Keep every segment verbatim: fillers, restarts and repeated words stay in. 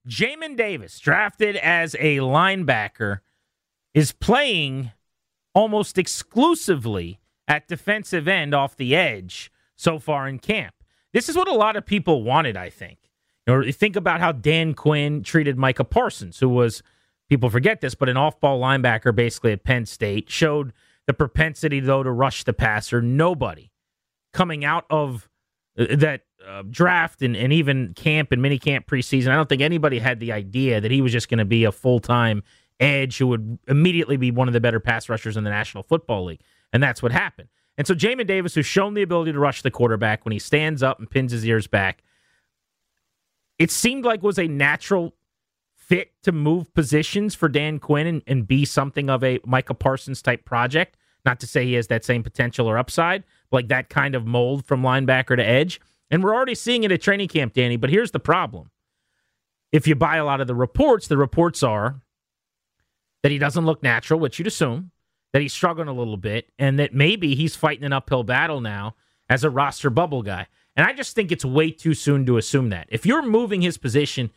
Jamin Davis, drafted as a linebacker, is playing almost exclusively at defensive end off the edge so far in camp. This is what a lot of people wanted, I think. You know, think about how Dan Quinn treated Micah Parsons, who was, people forget this, but an off-ball linebacker basically at Penn State, showed the propensity, though, to rush the passer. Nobody coming out of that uh, draft and, and even camp and minicamp preseason, I don't think anybody had the idea that he was just going to be a full-time edge who would immediately be one of the better pass rushers in the National Football League. And that's what happened. And so Jamin Davis, who's shown the ability to rush the quarterback when he stands up and pins his ears back, it seemed like was a natural fit to move positions for Dan Quinn and, and be something of a Micah Parsons type project. Not to say he has that same potential or upside, but like that kind of mold from linebacker to edge. And we're already seeing it at training camp, Danny, but here's the problem. If you buy a lot of the reports, the reports are that he doesn't look natural, which you'd assume, that he's struggling a little bit, and that maybe he's fighting an uphill battle now as a roster bubble guy. And I just think it's way too soon to assume that. If you're moving his position,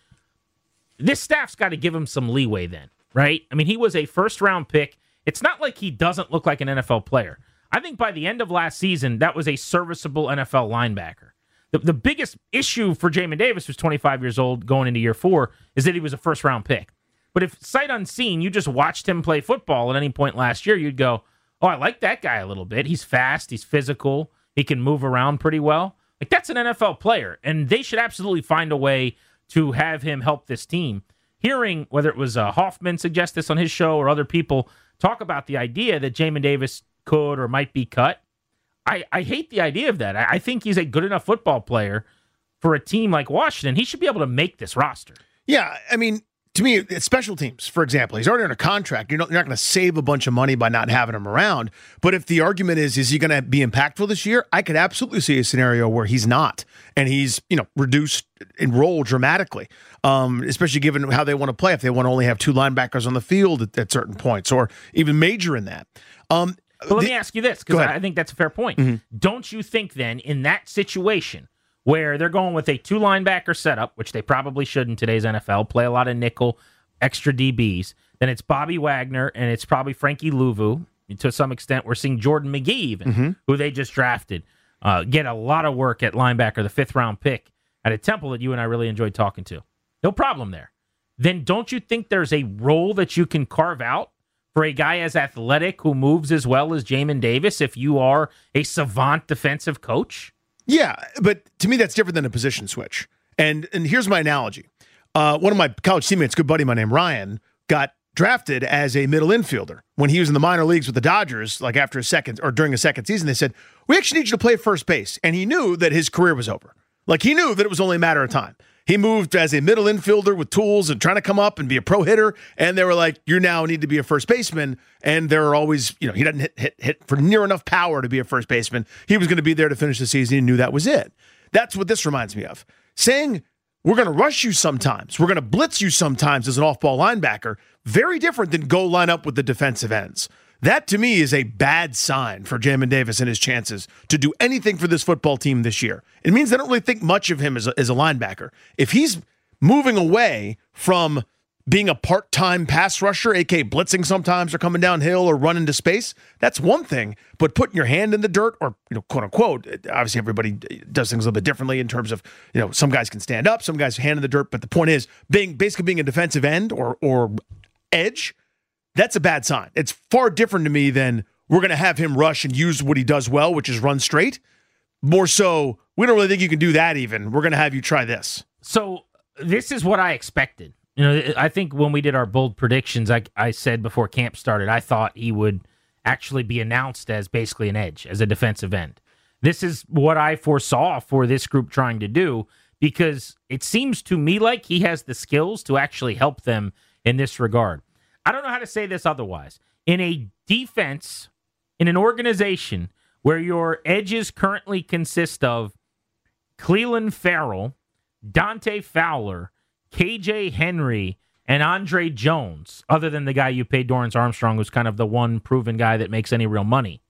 this staff's got to give him some leeway then, right? I mean, he was a first-round pick. It's not like he doesn't look like an N F L player. I think by the end of last season, that was a serviceable N F L linebacker. The, the biggest issue for Jamin Davis, who's twenty-five years old, going into year four, is that he was a first-round pick. But if sight unseen, you just watched him play football at any point last year, you'd go, oh, I like that guy a little bit. He's fast. He's physical. He can move around pretty well. Like, that's an N F L player, and they should absolutely find a way to have him help this team. Hearing, whether it was uh, Hoffman suggest this on his show or other people talk about the idea that Jamin Davis could or might be cut, I, I hate the idea of that. I, I think he's a good enough football player for a team like Washington. He should be able to make this roster. Yeah, I mean, to me, it's special teams, for example. He's already on a contract. You're not, you're not going to save a bunch of money by not having him around. But if the argument is, is he going to be impactful this year? I could absolutely see a scenario where he's not. And he's, you know, reduced in role dramatically, um, especially given how they want to play. If they want to only have two linebackers on the field at, at certain points, or even major in that. Um, but let the, me ask you this, because I think that's a fair point. Mm-hmm. Don't you think then, in that situation, where they're going with a two-linebacker setup, which they probably should in today's N F L, play a lot of nickel, extra D Bs. Then it's Bobby Wagner, and it's probably Frankie Louvu. To some extent, we're seeing Jordan McGee, even, mm-hmm. who they just drafted, uh, get a lot of work at linebacker, the fifth-round pick at a Temple that you and I really enjoyed talking to. No problem there. Then don't you think there's a role that you can carve out for a guy as athletic who moves as well as Jamin Davis if you are a savant defensive coach? Yeah, but to me, that's different than a position switch. And and here's my analogy. Uh, one of my college teammates, good buddy, my name Ryan, got drafted as a middle infielder. When he was in the minor leagues with the Dodgers, like after a second or during a second season, they said, we actually need you to play first base. And he knew that his career was over. Like, he knew that it was only a matter of time. He moved as a middle infielder with tools and trying to come up and be a pro hitter. And they were like, you now need to be a first baseman. And there are always, you know, he doesn't hit, hit, hit for near enough power to be a first baseman. He was going to be there to finish the season. He knew that was it. That's what this reminds me of. Saying we're going to rush you sometimes, we're going to blitz you sometimes as an off-ball linebacker, very different than go line up with the defensive ends. That, to me, is a bad sign for Jamin Davis and his chances to do anything for this football team this year. It means they don't really think much of him as a, as a linebacker. If he's moving away from being a part-time pass rusher, a k a blitzing sometimes or coming downhill or running to space, that's one thing. But putting your hand in the dirt or, you know, quote unquote, obviously everybody does things a little bit differently in terms of, you know, some guys can stand up, some guys hand in the dirt. But the point is, being basically being a defensive end or or edge, that's a bad sign. It's far different to me than we're going to have him rush and use what he does well, which is run straight. More so, we don't really think you can do that even. We're going to have you try this. So this is what I expected. You know, I think when we did our bold predictions, I, I said before camp started, I thought he would actually be announced as basically an edge, as a defensive end. This is what I foresaw for this group trying to do, because it seems to me like he has the skills to actually help them in this regard. I don't know how to say this otherwise. In a defense, in an organization where your edges currently consist of Cleveland Farrell, Dante Fowler, K J Henry, and Andre Jones, other than the guy you paid Dorrance Armstrong, who's kind of the one proven guy that makes any real money,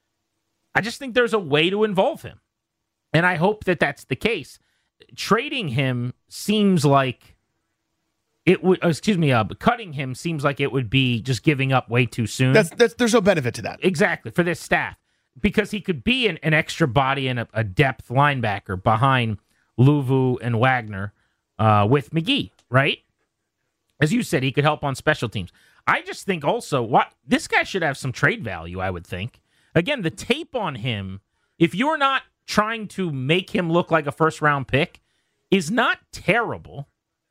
I just think there's a way to involve him. And I hope that that's the case. Trading him seems like it would, excuse me, uh, cutting him seems like it would be just giving up way too soon. That's that's there's no benefit to that. Exactly, for this staff. Because he could be an, an extra body and a, a depth linebacker behind Luvu and Wagner uh, with McGee, right? As you said, he could help on special teams. I just think also, what this guy should have some trade value, I would think. Again, the tape on him, if you're not trying to make him look like a first-round pick, is not terrible.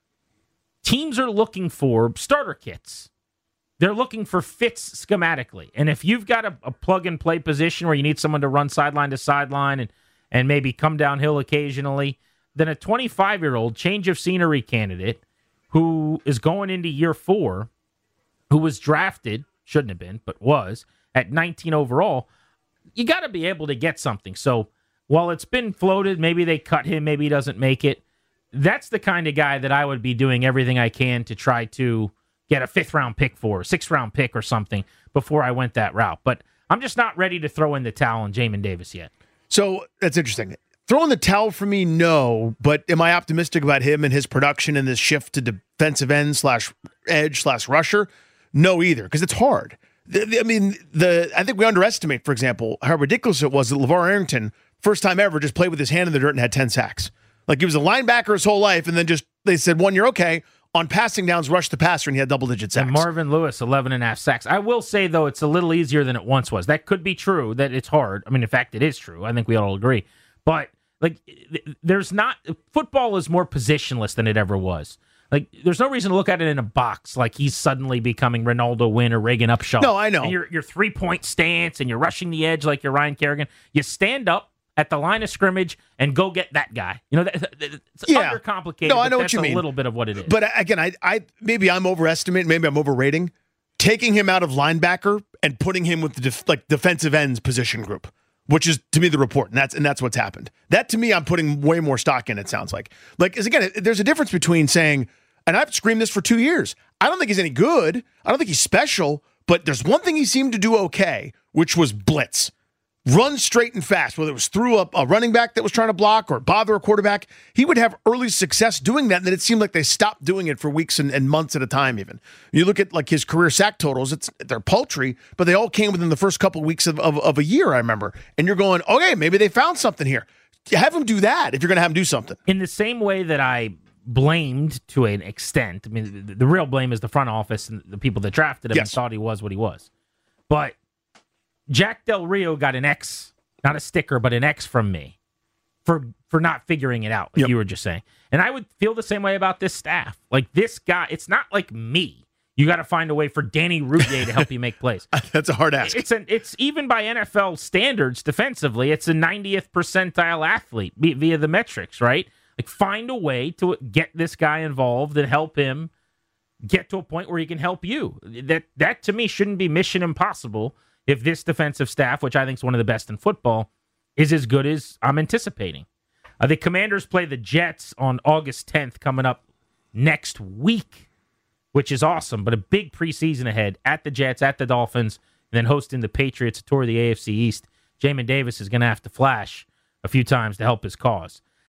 Teams are looking for starter kits. They're looking for fits schematically. And if you've got a, a plug-and-play position where you need someone to run sideline to sideline and, and maybe come downhill occasionally, then a twenty-five-year-old change of scenery candidate who is going into year four, who was drafted, shouldn't have been, but was, at nineteen overall, you got to be able to get something. So while it's been floated, maybe they cut him, maybe he doesn't make it, that's the kind of guy that I would be doing everything I can to try to get a fifth-round pick for, a sixth-round pick or something before I went that route. But I'm just not ready to throw in the towel on Jamin Davis yet. So that's interesting. Throwing the towel for me, no. But am I optimistic about him and his production and this shift to defensive end slash edge slash rusher? No, either, because it's hard. The, the, I mean, the I think we underestimate, for example, how ridiculous it was that LeVar Arrington, first time ever, just played with his hand in the dirt and had ten sacks. Like, he was a linebacker his whole life, and then just they said, one year, okay, on passing downs, rushed the passer, and he had double-digit sacks. And Marvin Lewis, eleven and a half sacks. I will say, though, it's a little easier than it once was. That could be true, that it's hard. I mean, in fact, it is true. I think we all agree. But, like, there's not – football is more positionless than it ever was. Like, there's no reason to look at it in a box like he's suddenly becoming Ronaldo Wynn or Reagan Upshaw. No, I know. And your, your three-point stance and you're rushing the edge like you're Ryan Kerrigan. You stand up at the line of scrimmage and go get that guy. You know, that, that, it's yeah. undercomplicated. No, I know but what you that's mean. a little bit of what it is. But again, I, I maybe I'm overestimating, maybe I'm overrating taking him out of linebacker and putting him with the def, like defensive ends position group, which is to me the report, and that's and that's what's happened. That to me, I'm putting way more stock in. It sounds like, like is again, there's a difference between saying, and I've screamed this for two years. I don't think he's any good. I don't think he's special. But there's one thing he seemed to do okay, which was blitz. Run straight and fast, whether it was through a, a running back that was trying to block or bother a quarterback. He would have early success doing that, and then it seemed like they stopped doing it for weeks and, and months at a time even. You look at like his career sack totals, it's they're paltry, but they all came within the first couple of weeks of, of, of a year, I remember. And you're going, okay, maybe they found something here. Have him do that if you're going to have him do something. In the same way that I blamed to an extent, I mean, the, the real blame is the front office and the people that drafted him yes. and thought he was what he was. But Jack Del Rio got an X, not a sticker, but an X from me for for not figuring it out, like yep. you were just saying. And I would feel the same way about this staff. Like, this guy, it's not like me. You got to find a way for Danny Routier to help you make plays. That's a hard ask. It's an it's even by N F L standards defensively, it's a ninetieth percentile athlete via the metrics, right? Like, find a way to get this guy involved and help him get to a point where he can help you. That that to me shouldn't be mission impossible. If this defensive staff, which I think is one of the best in football, is as good as I'm anticipating. Uh, the Commanders play the Jets on August tenth coming up next week, which is awesome, but a big preseason ahead at the Jets, at the Dolphins, and then hosting the Patriots, a tour of the A F C East. Jamin Davis is going to have to flash a few times to help his cause.